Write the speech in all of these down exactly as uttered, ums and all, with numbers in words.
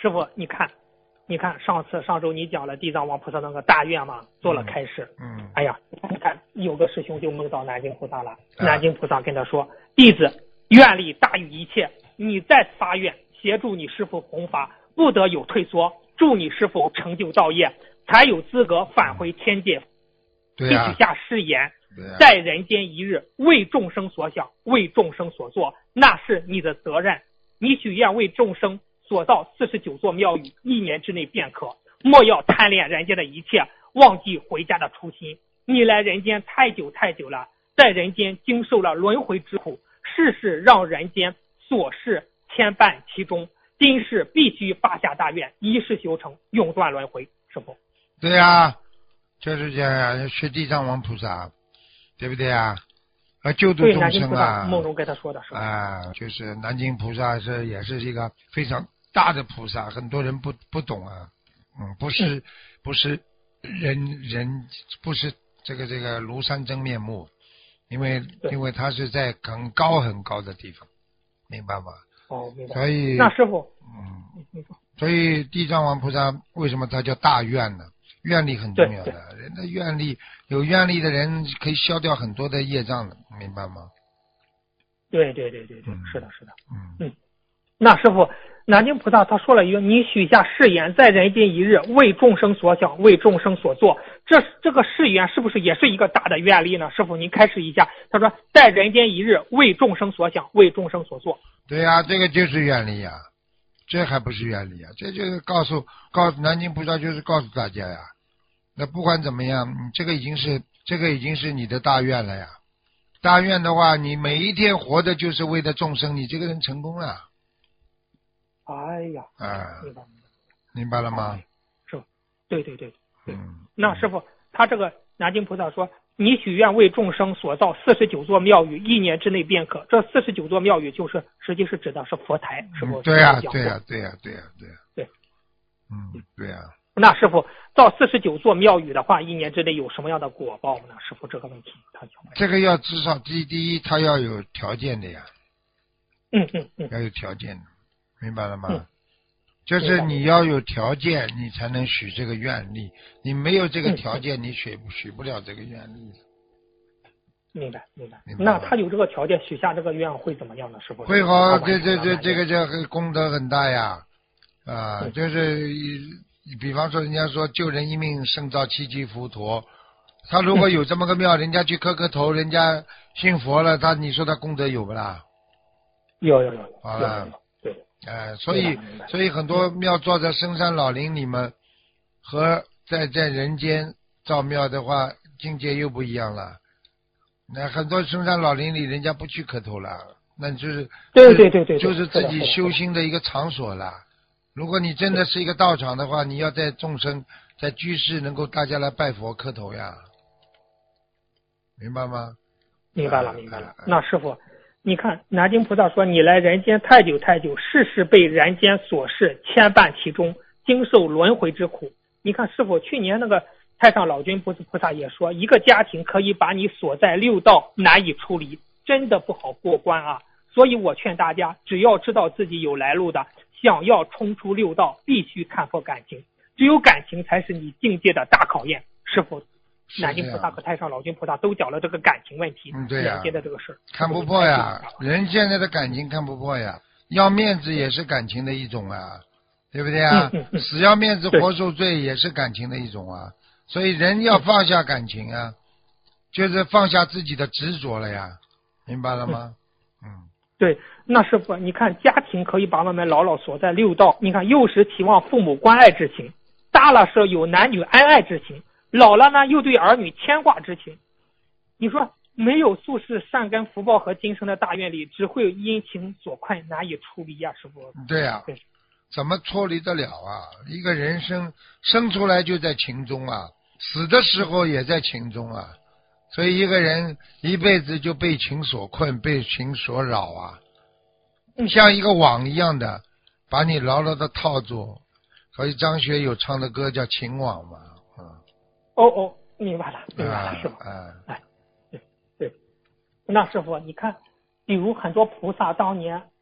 师傅，你看，你看上次上周你讲了地藏王菩萨那个大愿嘛，做了开示。 嗯。嗯哎呀，你看有个师兄就梦到南京菩萨了， 啊、 南京菩萨跟他说：“弟子愿力大于一切，你再发愿协助你师父弘法，不得有退缩，祝你师父成就道业，才有资格返回天界。” 对呀、 许下誓言。 啊、 在人间一日，为众生所想，为众生所做，那是你的责任。你许愿为众生所造四十九座庙宇，一年之内便可。莫要贪恋人间的一切，忘记回家的初心。你来人间太久太久了，在人间经受了轮回之苦，世事让人间琐事牵绊其中。今世必须发下大愿，一世修成，永断轮回。师父， 对呀、啊，就是这样，要学地藏王菩萨，对不对啊？要救度众生啊！ 梦中跟他说的是吧？ 啊，就是南京菩萨是也是一个非常大的菩萨，很多人不不懂啊，嗯，不是、嗯、不是人人不是这个这个庐山真面目，因为因为他是在很高很高的地方，明白吗？ 哦，明白。 所以那师傅， 嗯，所以地藏王菩萨为什么他叫大愿呢？愿力很重要的，人的愿力，有愿力的人可以消掉很多的业障的，明白吗？ 对对对对对，嗯、是的，是的。 嗯嗯，那师傅，南京菩萨他说了一个：“你许下誓言，在人间一日，为众生所想，为众生所做。”这这个誓言是不是也是一个大的愿力呢？师傅，您开示一下。他说：“在人间一日，为众生所想，为众生所做。” 对呀、啊，这个就是愿力呀、啊，这还不是愿力啊？这就是告诉告诉南京菩萨，就是告诉大家呀。那不管怎么样，你这个已经是这个已经是你的大愿了呀。大愿的话，你每一天活的就是为了众生，你这个人成功了。 哎呀， 啊， 明白明白了吗？ 是吧？对对对对。 嗯。 那师傅，他这个南京菩萨说，你许愿为众生所造四十九座庙宇，一年之内便可。这四十九座庙宇就是实际是指的是佛台，是不是？ 嗯、对呀、啊，对呀、啊，对呀、啊，对呀、啊，对呀、啊。 对。 嗯，对呀、啊。 那师傅造四十九座庙宇的话，一年之内有什么样的果报呢？师傅这个问题他讲。 这个要至少第第一，他要有条件的呀。 嗯嗯嗯。 要有条件的，明白了吗？ 嗯。 就是你要有条件，你才能许这个愿力。你没有这个条件，嗯、你许许不了这个愿力。 明白明白。那他有这个条件，许下这个愿会怎么样呢？师傅？ 会好，这这这这个这个功德很大呀。啊、呃，就是比方说，人家说救人一命胜造七级浮屠，他如果有这么个庙，人家去磕磕头，人家信佛了，他你说他功德有不啦？ 有有有。 好了， 对， 哎、呃，所以所以很多庙造在深山老林里面，和在在人间造庙的话，境界又不一样了。那很多深山老林里，人家不去磕头了，那就是对对对对， 就是自己修心的一个场所了。如果你真的是一个道场的话，你要在众生在居士能够大家来拜佛磕头呀，明白吗？ 明白了，明白了。那师傅，你看南京菩萨说，你来人间太久太久，世事被人间琐事牵绊其中，经受轮回之苦。你看师傅，去年那个太上老君菩萨也说，一个家庭可以把你锁在六道难以出离，真的不好过关啊。所以我劝大家，只要知道自己有来路的，想要冲出六道，必须看破感情，只有感情才是你境界的大考验。师傅，南京菩萨和太上老君菩萨都讲了这个感情问题， 嗯，对呀、啊， 人间的这个事看不破呀，人现在的感情看不破呀，要面子也是感情的一种啊，对不对啊？ 嗯嗯嗯、 死要面子活受罪也是感情的一种啊，所以人要放下感情啊，就是放下自己的执着了呀，明白了吗？嗯。嗯对，那师傅，你看家庭可以把我们牢牢锁在六道。你看幼时期望父母关爱之情，大了是有男女恩爱之情，老了呢又对儿女牵挂之情。你说没有宿世善根福报和今生的大愿力，只会因情所困，难以出离呀、啊，师傅。 对呀、啊，怎么脱离得了啊？一个人生生出来就在情中啊，死的时候也在情中啊。所以一个人一辈子就被情所困，被情所扰啊，像一个网一样的把你牢牢的套住。所以张学友唱的歌叫《情网》嘛，嗯。 哦哦，明白了，明白了，师傅。 啊， 哎，对对。那师傅，你看，比如很多菩萨当年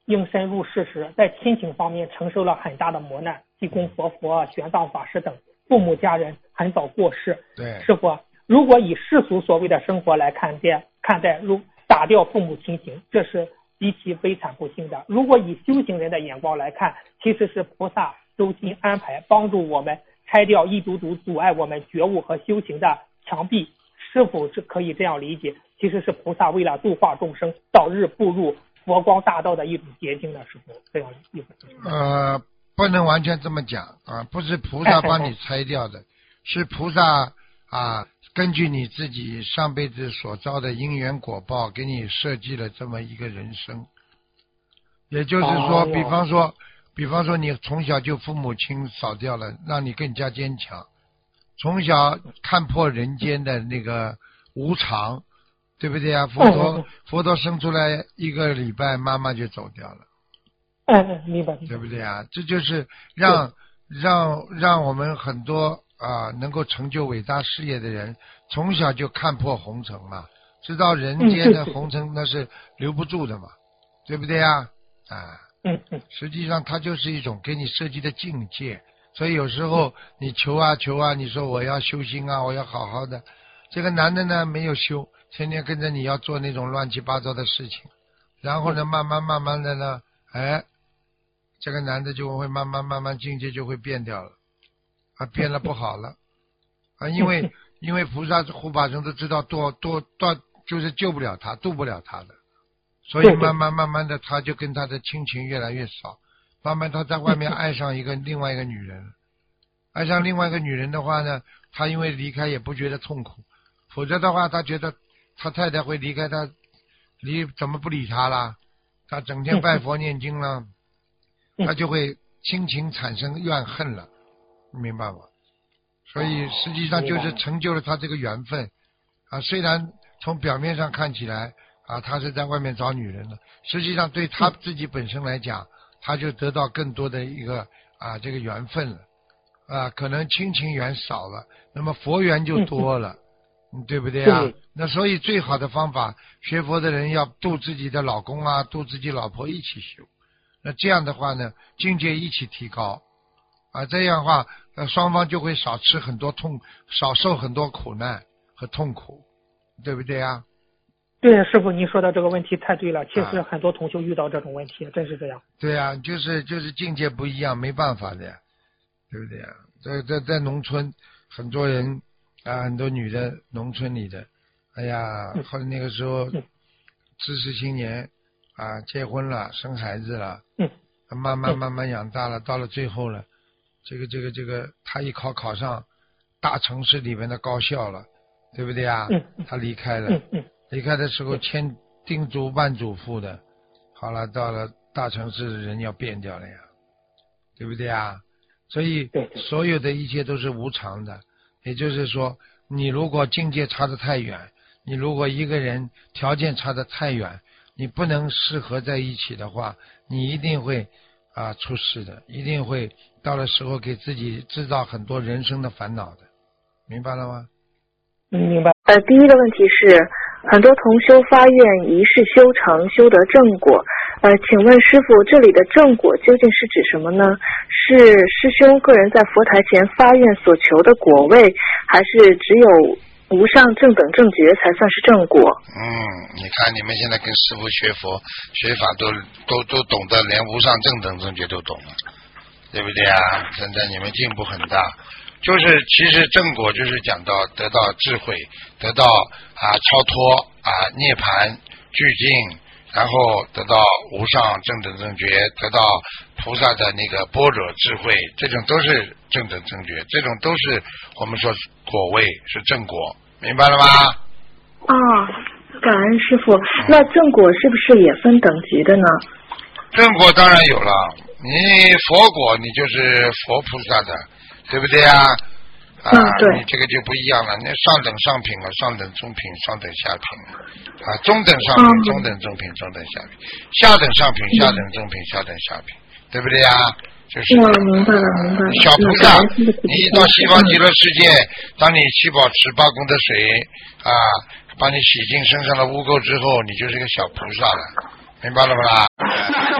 应身入世时，在亲情方面承受了很大的磨难，济公活佛、玄奘法师等父母家人很早过世。 对， 师傅，如果以世俗所谓的生活来看待，看待如打掉父母亲情，这是极其悲惨不幸的。如果以修行人的眼光来看，其实是菩萨周心安排，帮助我们拆掉一堵堵阻碍我们觉悟和修行的墙壁。是否是可以这样理解？其实是菩萨为了度化众生，早日步入佛光大道的一种捷径呢？是否这样一种？ 呃，不能完全这么讲啊，不是菩萨帮你拆掉的，是菩萨啊，根据你自己上辈子所遭的因缘果报，给你设计了这么一个人生。也就是说， 哦、 比方说，比方说你从小就父母亲扫掉了，让你更加坚强。从小看破人间的那个无常，对不对啊？佛陀佛陀生出来一个礼拜，妈妈就走掉了。 嗯嗯，明白。 对不对啊？这就是让让让我们很多啊能够成就伟大事业的人，从小就看破红尘嘛，知道人间的红尘那是留不住的嘛，对不对啊？啊， 嗯嗯， 实际上它就是一种给你设计的境界。所以有时候你求啊求啊，你说我要修心啊，我要好好的，这个男的呢没有修，天天跟着你要做那种乱七八糟的事情，然后呢慢慢慢慢的呢，哎，这个男的就会慢慢慢慢境界就会变掉了，啊，变了不好了，啊，因为因为菩萨护法神都知道多多多就是救不了他，渡不了他的，所以慢慢慢慢的他就跟他的亲情越来越少。慢慢他在外面爱上一个另外一个女人，爱上另外一个女人的话呢，他因为离开也不觉得痛苦，否则的话他觉得他太太会离开他，离怎么不理他啦？他整天拜佛念经了，他就会亲情产生怨恨了，明白吗？所以实际上就是成就了他这个缘分啊。虽然从表面上看起来啊，他是在外面找女人了，实际上对他自己本身来讲，他就得到更多的一个啊这个缘分了啊，可能亲情缘少了，那么佛缘就多了，嗯，对不对啊？那所以最好的方法，学佛的人要度自己的老公啊，度自己老婆一起修，那这样的话呢，境界一起提高啊，这样的话，呃，双方就会少吃很多痛，少受很多苦难和痛苦，对不对啊？ 对，师傅，您说的这个问题太对了，其实很多同修遇到这种问题，啊、真是这样。 对啊，就是就是境界不一样，没办法的呀，对不对啊？在在在农村，很多人啊，很多女的，农村里的，哎呀，后来那个时候，知识青年啊，结婚了，生孩子了， 嗯， 慢慢慢慢养大了，到了最后了，这个这个这个，他一考考上大城市里面的高校了，对不对啊？ 嗯， 他离开了。 嗯嗯。 离开的时候千叮嘱万嘱咐的，好了，到了大城市的人要变掉了呀，对不对啊？所以所有的一切都是无常的，也就是说，你如果境界差得太远，你如果一个人条件差得太远，你不能适合在一起的话，你一定会啊出事的，一定会到了时候给自己制造很多人生的烦恼的，明白了吗？ 嗯，明白。 呃，第一个问题是，很多同修发愿一世修成，修得正果。呃，请问师父，这里的正果究竟是指什么呢？是师兄个人在佛台前发愿所求的果位，还是只有无上正等正觉才算是正果？ 嗯，你看你们现在跟师父学佛学法都都都懂得，连无上正等正觉都懂了，对不对啊？现在你们进步很大。就是其实正果就是讲到得到智慧，得到啊超脱啊涅槃俱净，然后得到无上正等正觉，得到菩萨的那个般若智慧，这种都是正等正觉，这种都是我们说果位，是正果，明白了吗？ 啊，感恩师父。那正果是不是也分等级的呢？ 正果当然有了，你佛果你就是佛菩萨的，对不对啊？啊， 嗯，对， 你这个就不一样了。那上等上品了，上等中品，上等下品啊，中等上品， 嗯、 中等中品，中等下品，下等上品，下等中品，下等下品，对不对啊？就是。 我明白了，明白了。 小菩萨，你一到西方极乐世界，当你七宝池八功德水啊，帮你洗净身上的污垢之后，你就是个小菩萨了，明白了不啦？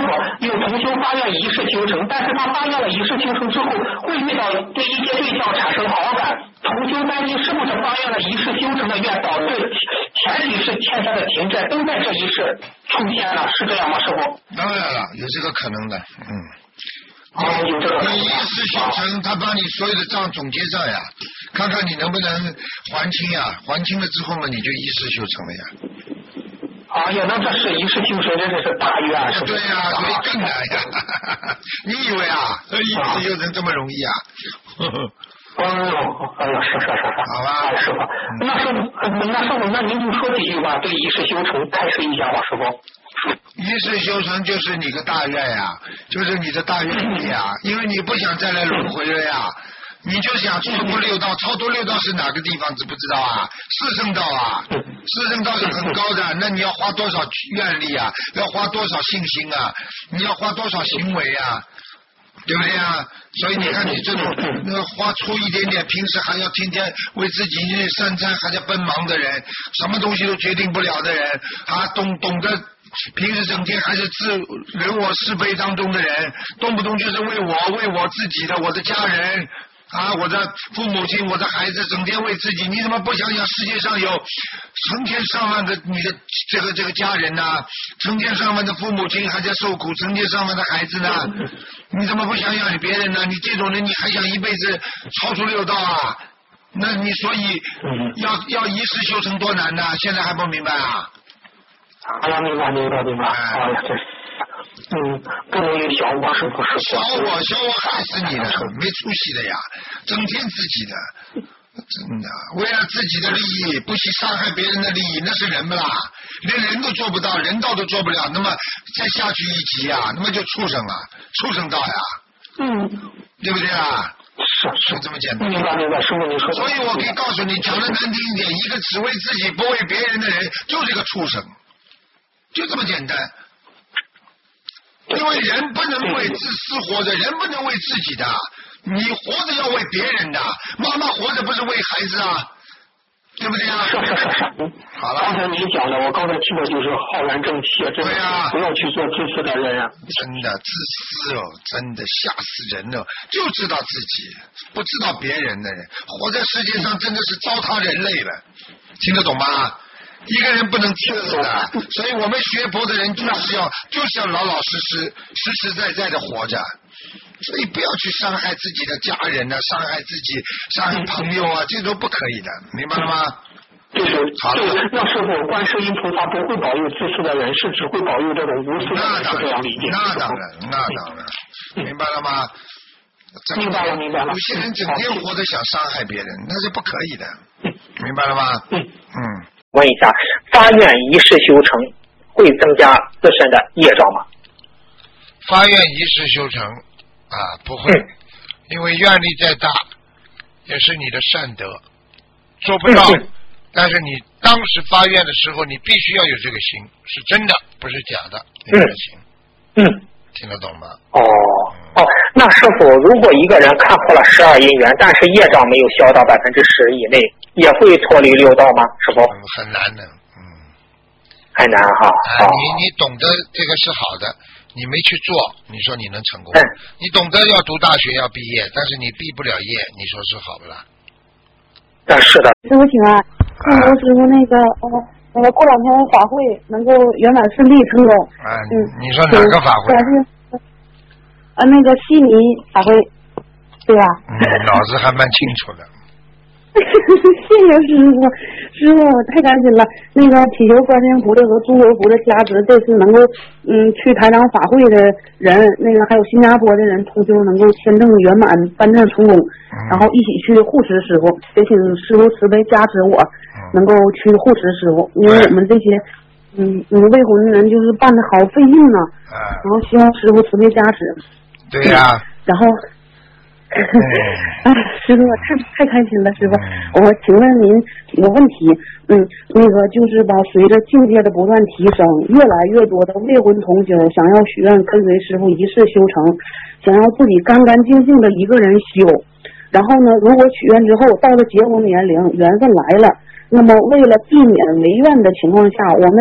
有同修发愿一世修成，但是他发愿了一世修成之后，会遇到对一些对象产生好感。同修担心是不是发愿了一世修成的愿，导致前几世欠下的情债都在这一世出现了，是这样吗，师傅？ 当然了，有这个可能的，嗯。 哦，有这个可能。 你一世修成，他把你所有的账总结上呀，看看你能不能还清呀，还清了之后嘛，你就一世修成了呀。 哎呀，那这是一世修成，真的是大愿，是对呀、啊，所以更难呀。你以为啊，一世修成这么容易啊？ 哎呦，哎呦，是是是是， 好吧， 师傅，那师傅，那师傅，那您就说几句吧，对一世修成开示一下吧，师傅。 一世修成就是你个大愿呀，就是你的大愿力呀，因为你不想再来轮回了呀。你就想超脱六道，超脱六道是哪个地方知不知道啊？四圣道啊，四圣道是很高的，那你要花多少愿力啊？要花多少信心啊？你要花多少行为啊？对不对啊？所以你看你这种那花出一点点，平时还要天天为自己三餐还在奔忙的人，什么东西都决定不了的人，啊，懂懂得平时整天还是自人我是非当中的人，动不动就是为我为我自己的我的家人。啊，我的父母亲，我的孩子，整天为自己，你怎么不想想世界上有成千上万的你的这个这个家人呢、啊？成千上万的父母亲还在受苦，成千上万的孩子呢？你怎么不想想你别人呢？你这种人，你还想一辈子超出六道啊？那你所以要要一世修成多难呢？现在还不明白啊？ 哎呀，明白明白明白，哎呀，这。嗯，不能有小我，是不是？ 小我，小我害死你了，没出息的呀，整天自己的，真的，为了自己的利益，不惜伤害别人的利益，那是人不啦？连人都做不到，人道都做不了，那么再下去一级啊，那么就畜生啊，畜生道呀， 嗯， 对不对啊？ 是是这么简单。 明白明白，师傅你说。 所以我可以告诉你，讲的难听一点，一个只为自己不为别人的人，就是个畜生，就这么简单。因为人不能为自私活着，人不能为自己的，你活着要为别人的。妈妈活着不是为孩子啊，对不对啊？ 是是是是。 好了。 刚才你讲的，我刚才听的就是浩然正气，真的啊， 不要去做自私的人啊。 真的自私哦，真的吓死人了，就知道自己，不知道别人的人，活在世界上真的是糟蹋人类了，听得懂吗？一个人不能自私的，所以我们学佛的人就是要就是要老老实实、实实在在的活着，所以不要去伤害自己的家人啊，伤害自己、伤害朋友啊，这都不可以的，明白了吗？ 就是好了， 那师傅，观世音菩萨不会保佑自私的人，是只会保佑这种无私的人，是这样理解？ 那当然，那当然，明白了吗？ 明白了，明白了。 有些人整天活着想伤害别人，那是不可以的，明白了吗？ 嗯嗯。 问一下，发愿一世修成会增加自身的业障吗？ 发愿一世修成啊，不会，嗯、因为愿力再大，也是你的善德，做不到。嗯、但是你当时发愿的时候，你必须要有这个心，是真的，不是假的，那个心。 嗯， 听得懂吗？ 哦、嗯、哦，那师傅，如果一个人看破了十二因缘，但是业障没有消到百分之十以内，也会脱离六道吗？师傅？ 嗯，很难的，嗯， 很难哈。 啊，你你懂得这个是好的，你没去做，你说你能成功？ 嗯， 你懂得要读大学要毕业，但是你毕不了业，你说是好不啦？ 啊，是的。 师傅请安，那个师傅那个呃那个过两天法会能够圆满顺利成功。 啊，嗯，你说哪个法会？ 是呃那个悉尼法会，对吧？ 嗯，脑子还蛮清楚的。 谢谢师傅，师傅我太开心了。那个祈求观世音菩萨和诸佛菩萨加持，这次能够嗯去台长法会的人，那个还有新加坡的人，同修能够签证圆满，办证成功，嗯、然后一起去护持师傅，也请师傅慈悲加持我，嗯、能够去护持师傅，因为我们这些嗯嗯未婚的人就是办的好费劲呢， 嗯、 然后希望师傅慈悲加持。 对呀、啊嗯。然后。哎，师傅，太太开心了，师傅。我请问您几个问题，嗯，那个就是吧，随着境界的不断提升，越来越多的未婚同修想要许愿跟随师傅一世修成，想要自己干干净净的一个人修。然后呢，如果许愿之后到了结婚年龄，缘分来了，那么为了避免违愿的情况下，我们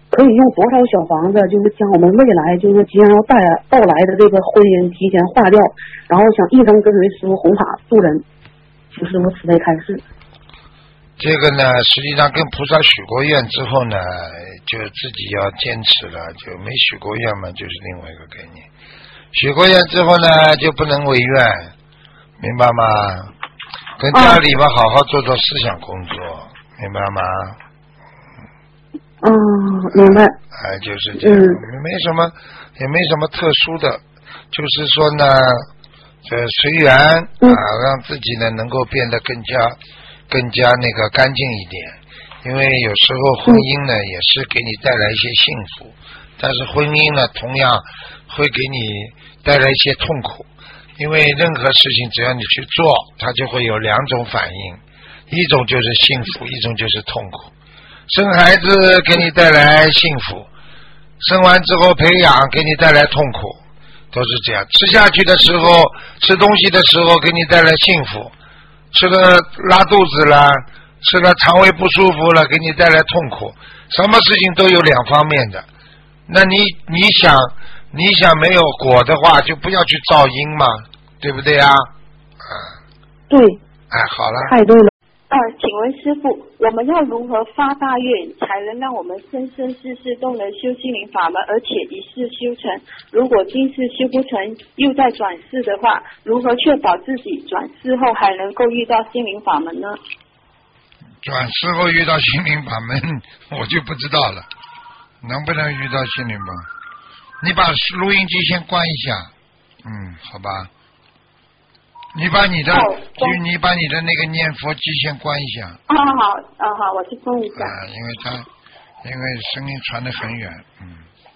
可以用多少小房子，就是将我们未来就是即将要带来到来的这个婚姻提前化掉，然后想一生跟随师傅弘法度人，请师傅慈悲开示。 这个呢，实际上跟菩萨许过愿之后呢，就自己要坚持了，就没许过愿嘛，就是另外一个概念。许过愿之后呢，就不能违愿，明白吗？跟家里边好好做做思想工作，明白吗？ 嗯，明白。 哎，就是这样，嗯、没什么，也没什么特殊的，就是说呢，这随缘嗯、 啊，让自己呢能够变得更加、更加那个干净一点。因为有时候婚姻呢、嗯、也是给你带来一些幸福，但是婚姻呢同样会给你带来一些痛苦。因为任何事情只要你去做，它就会有两种反应，一种就是幸福，一种就是痛苦。生孩子给你带来幸福，生完之后培养给你带来痛苦，都是这样。吃下去的时候，吃东西的时候给你带来幸福，吃了拉肚子了，吃了肠胃不舒服了，给你带来痛苦。什么事情都有两方面的。那你你想你想没有果的话，就不要去造因嘛，对不对呀？啊， 对。 哎，好了。 太对了。 呃，请问师父，我们要如何发大愿，才能让我们生生世世都能修心灵法门，而且一世修成？如果今世修不成，又在转世的话，如何确保自己转世后还能够遇到心灵法门呢？ 转世后遇到心灵法门，我就不知道了，能不能遇到心灵法门？你把录音机先关一下，嗯，好吧。你把你的， 哦、 就你把你的那个念佛机先关一下。 啊好，啊好，我去关一下。 啊，因为它，因为声音传得很远，嗯。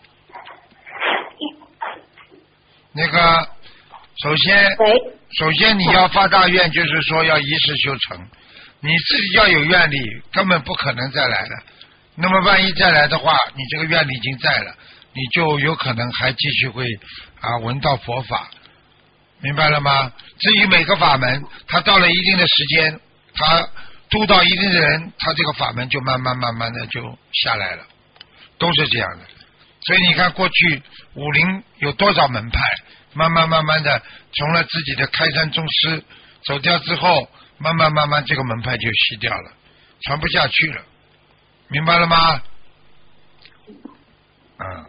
那个，首先，首先你要发大愿，就是说要一世修成，你自己要有愿力，根本不可能再来了。那么万一再来的话，你这个愿力已经在了，你就有可能还继续会啊闻到佛法。明白了吗？至于每个法门，它到了一定的时间，它度到一定的人，它这个法门就慢慢慢慢的就下来了，都是这样的。所以你看，过去武林有多少门派，慢慢慢慢的从了自己的开山宗师走掉之后，慢慢慢慢这个门派就熄掉了，传不下去了，明白了吗？嗯。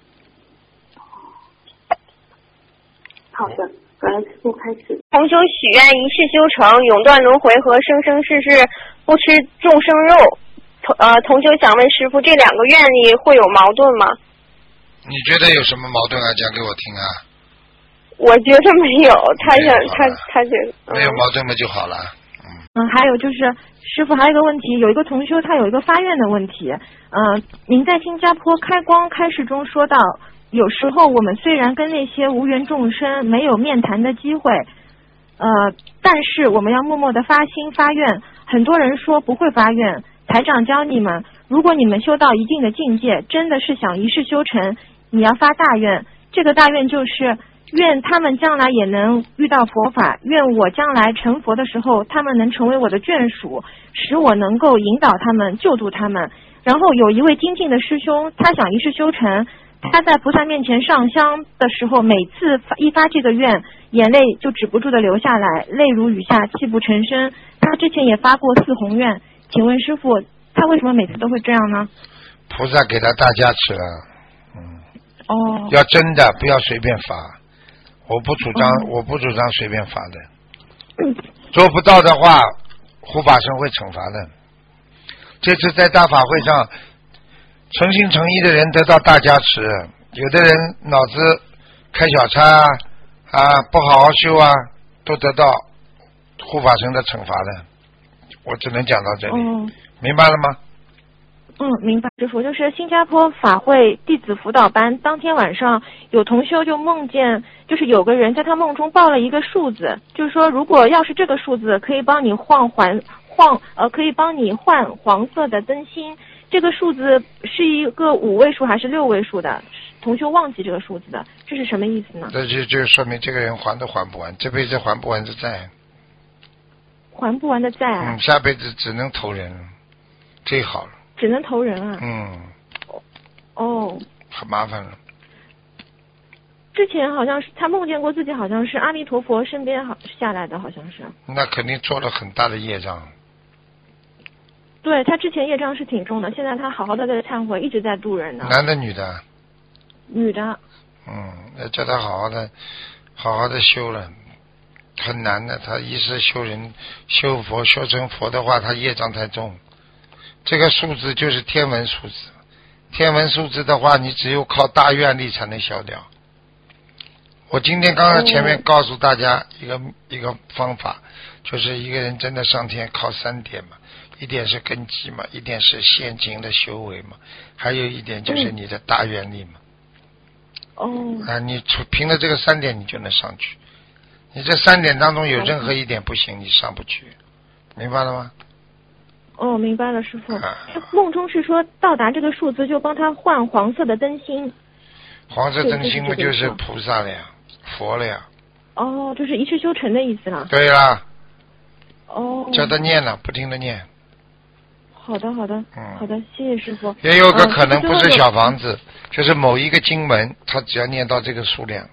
好的。感恩师父开始。 同修许愿一世修成，永断轮回和生生世世不吃众生肉。同呃，同修想问师父，这两个愿力会有矛盾吗？ 你觉得有什么矛盾啊？讲给我听啊。 我觉得没有，他想他他觉得、 嗯、没有矛盾嘛就好了。 嗯嗯，还有就是师父还有一个问题，有一个同修他有一个发愿的问题。嗯、呃，您在新加坡开光开示中说到。有时候我们虽然跟那些无缘众生没有面谈的机会，呃，但是我们要默默的发心发愿。很多人说不会发愿，台长教你们，如果你们修到一定的境界，真的是想一世修成，你要发大愿。这个大愿就是愿他们将来也能遇到佛法，愿我将来成佛的时候，他们能成为我的眷属，使我能够引导他们，救度他们。然后有一位精进的师兄，他想一世修成。他在菩萨面前上香的时候，每次一发这个愿，眼泪就止不住的流下来，泪如雨下，泣不成声。他之前也发过四弘愿，请问师父，他为什么每次都会这样呢？ 菩萨给他大加持了，嗯， 哦， 要真的，不要随便发。我不主张，哦、我不主张随便发的。嗯、做不到的话，护法神会惩罚的。这次在大法会上。诚心诚意的人得到大加持，有的人脑子开小差啊，啊不好好修啊，都得到护法神的惩罚的。我只能讲到这里，嗯、明白了吗？ 嗯，明白。师父，就是新加坡法会弟子辅导班当天晚上，有同修就梦见，就是有个人在他梦中报了一个数字，就是说如果要是这个数字可以帮你换还换呃可以帮你换黄色的灯芯。这个数字是一个五位数还是六位数的？同修忘记这个数字的，这是什么意思呢？ 这就就说明这个人还都还不完，这辈子还不完的债。 还不完的债啊！ 嗯，下辈子只能投人，最好了。 只能投人啊！ 嗯。 哦， 很麻烦了。 之前好像是他梦见过自己好像是阿弥陀佛身边好下来的，好像是。 那肯定做了很大的业障。 对，他之前业障是挺重的，现在他好好的在忏悔，一直在度人呢。 男的女的？ 女的。 嗯，要叫他好好的好好的修了，很难的。他一世修人修佛修成佛的话，他业障太重。这个数字就是天文数字，天文数字的话，你只有靠大愿力才能消掉。我今天刚刚前面告诉大家一个、嗯、一个方法，就是一个人真的上天靠三点嘛，一点是根基嘛，一点是现行的修为嘛，还有一点就是你的大愿力嘛。 哦。 啊，你凭着这个三点你就能上去，你这三点当中有任何一点不行，你上不去，明白了吗？ 哦，明白了，师傅。啊、梦中是说到达这个数字就帮他换黄色的灯芯。 黄色灯芯不就是菩萨了呀，佛了呀？ 哦，就是一世修成的意思了。 对啦。 哦。 叫他念了，不停的念。 好的，好的， 嗯， 好的，谢谢师傅。 也有个可能不是小房子，嗯、就是某一个经文，他只要念到这个数量。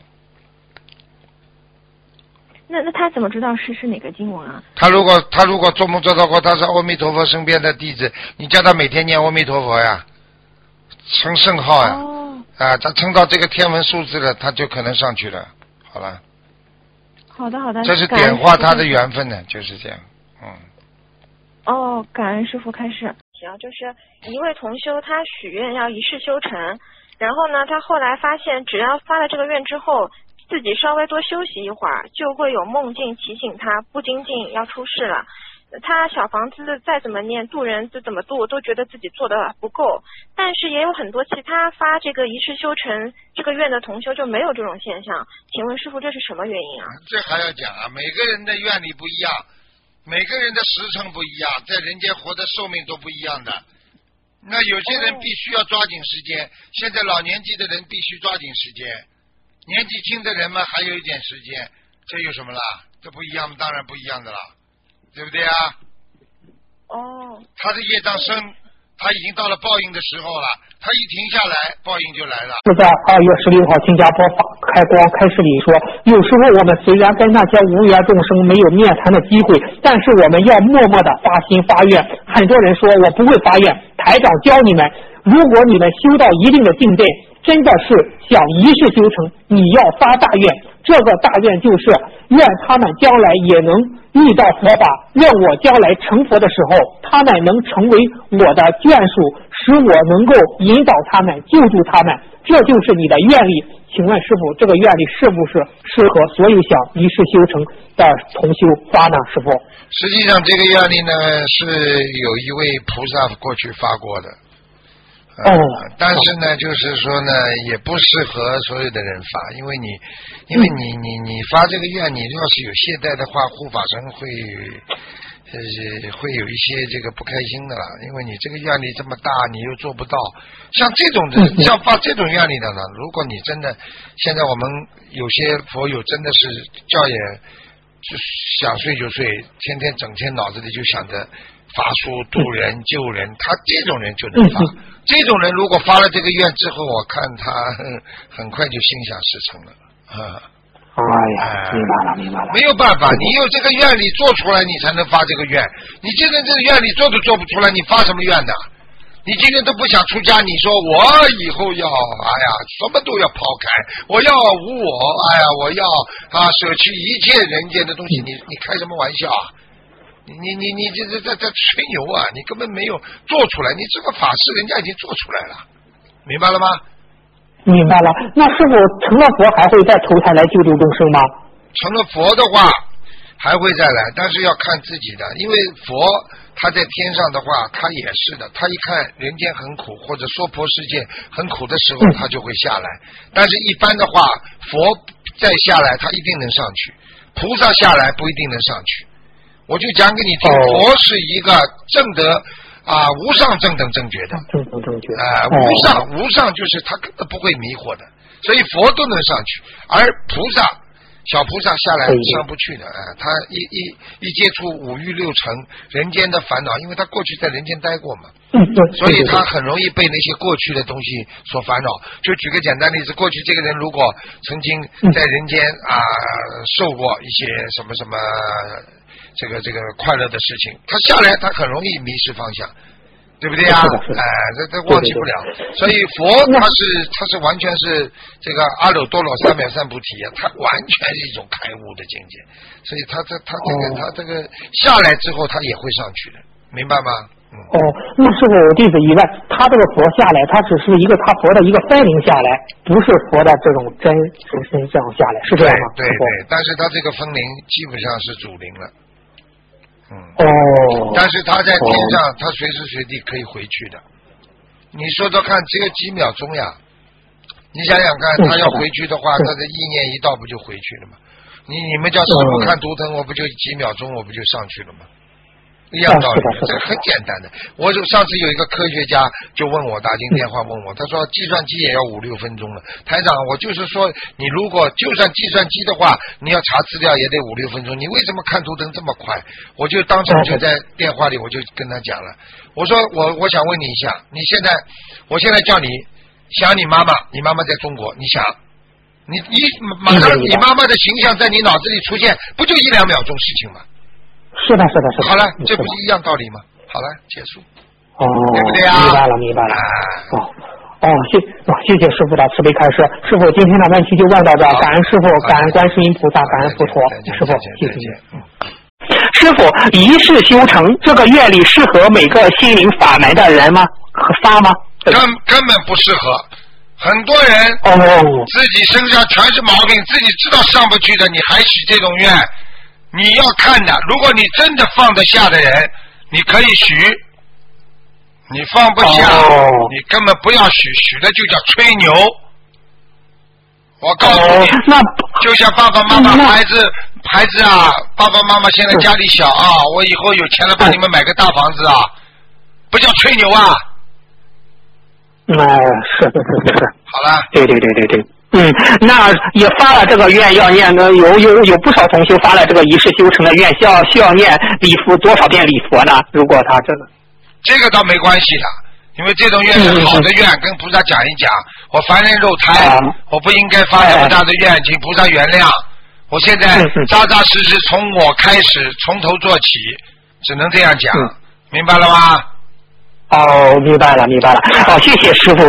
那那他怎么知道是是哪个经文啊？ 他如果他如果做梦做到过他是阿弥陀佛身边的弟子，你叫他每天念阿弥陀佛呀，称圣号呀。哦。啊，他称到这个天文数字了，他就可能上去了。好了。 好的，好的。 这是点化他的缘分呢，就是这样。嗯。 哦，感恩师父开示。行，就是一位同修，他许愿要一世修成，然后呢，他后来发现，只要发了这个愿之后，自己稍微多休息一会儿，就会有梦境提醒他，不精进要出事了。他小房子再怎么念，度人怎么度，都觉得自己做的不够。但是也有很多其他发这个一世修成这个愿的同修就没有这种现象。请问师父，这是什么原因啊？ 这还要讲啊，每个人的愿力不一样，每个人的时辰不一样，在人间活的寿命都不一样的。那有些人必须要抓紧时间，哦、现在老年纪的人必须抓紧时间，年纪轻的人们还有一点时间，这有什么啦？这不一样吗？当然不一样的啦。对不对啊？ 哦。 他的业障深，他已经到了报应的时候了。他一停下来，报应就来了。 是在二月十六号新加坡法开光开示里说，有时候我们虽然跟那些无缘众生没有面谈的机会，但是我们要默默的发心发愿。很多人说我不会发愿，台长教你们，如果你们修到一定的境界，真的是想一世修成，你要发大愿。这个大愿就是愿他们将来也能遇到佛法，愿我将来成佛的时候，他们能成为我的眷属，使我能够引导他们，救助他们，这就是你的愿力。请问师父，这个愿力是不是适合所有想一世修成的同修发呢？师父， 实际上这个愿力呢，是有一位菩萨过去发过的。 哦、 呃，但是呢，就是说呢，也不适合所有的人发，因为你，因为你你你发这个愿，你要是有懈怠的话，护法神会，呃，会有一些这个不开心的啦，因为你这个愿力这么大，你又做不到。像这种人，像发这种愿力的呢，如果你真的，现在我们有些佛友真的是觉也，就想睡就睡，天天整天脑子里就想着发书度人救人，他这种人就能发。这种人如果发了这个愿之后，我看他很快就心想事成了啊！ 哎呀，明白了，明白了。 没有办法，你有这个愿力做出来，你才能发这个愿。你现在这个愿力做都做不出来，你发什么愿呢？你今天都不想出家，你说我以后要，哎呀，什么都要抛开，我要无我，哎呀，我要啊舍弃一切人间的东西，你你开什么玩笑啊？你你你你这这这这吹牛啊！你根本没有做出来，你这个法事人家已经做出来了，明白了吗？ 明白了。那师傅成了佛还会再投胎来救度众生吗？ 成了佛的话还会再来，但是要看自己的，因为佛他在天上的话，他也是的，他一看人间很苦，或者娑婆世界很苦的时候，他就会下来。但是一般的话，佛再下来，他一定能上去；菩萨下来不一定能上去。我就讲给你听，佛是一个正德啊、呃、无上正等正觉的， 正等正觉啊、呃、无上无上就是他根本不会迷惑的，所以佛都能上去，而菩萨小菩萨下来上不去的啊、呃，他一一一接触五欲六尘人间的烦恼，因为他过去在人间待过嘛， 嗯，对， 所以他很容易被那些过去的东西所烦恼。就举个简单例子，过去这个人如果曾经在人间啊、呃、受过一些什么什么这个这个快乐的事情，他下来他很容易迷失方向。对不对呀？哎，这这忘记不了。所以佛他是他是完全是这个阿耨多罗三藐三菩提啊，他完全是一种开悟的境界。所以他这他这个、哦、他这个下来之后他也会上去的，明白吗？嗯。 哦，那师傅，我弟子疑问，他这个佛下来，他只是一个他佛的一个分灵下来，不是佛的这种真实身这样下来，是这样吗？ 对对对，但是他这个分灵基本上是主灵了。嗯哦， 但是他在天上，哦、他随时随地可以回去的。你说说看，只有几秒钟呀？你想想看，他要回去的话，他的意念一到，不就回去了吗？你你们叫师傅看图腾，我不就几秒钟，我不就上去了吗？一样道理，这很简单的。我上次有一个科学家就问我，打进电话问我，他说计算机也要五六分钟了。台长，我就是说，你如果就算计算机的话，你要查资料也得五六分钟，你为什么看图腾这么快？我就当场就在电话里我就跟他讲了，我说我我想问你一下，你现在我现在叫你想你妈妈，你妈妈在中国，你想你你马上你妈妈的形象在你脑子里出现，不就一两秒钟事情吗？ 是的，是的，是的。 好了，这不是一样道理吗？好了，结束。 哦， 对不对啊？ 明白了，明白了。哦哦，谢哦，谢谢师傅的慈悲开示。师傅，今天的问题就问到这，感恩师傅，感恩观世音菩萨，感恩佛陀。师傅，谢谢你。师傅，一世修成这个愿力适合每个心灵法门的人吗？可发吗？ 根根本不适合。很多人哦， 自己身上全是毛病，自己知道上不去的，你还许这种愿。你要看的，如果你真的放得下的人，你可以许；你放不下，哦、你根本不要许，许的就叫吹牛。我告诉你， 哦、 就像爸爸妈妈孩子孩子啊，爸爸妈妈现在家里小啊，我以后有钱了帮你们买个大房子啊，不叫吹牛啊。 嗯，是是是是。 好了。 对对对对对。嗯，那也发了这个愿要念的，有有有不少同修发了这个一世修成的愿，需要需要念礼佛多少遍礼佛呢？如果他真的， 这个倒没关系的，因为这种愿是好的愿，嗯、跟菩萨讲一讲。我凡人肉胎，啊、我不应该发这么大的愿，请菩萨原谅。我现在扎扎实实从我开始，从头做起，只能这样讲，嗯、明白了吗？ 哦，明白了，明白了。好，谢谢师傅。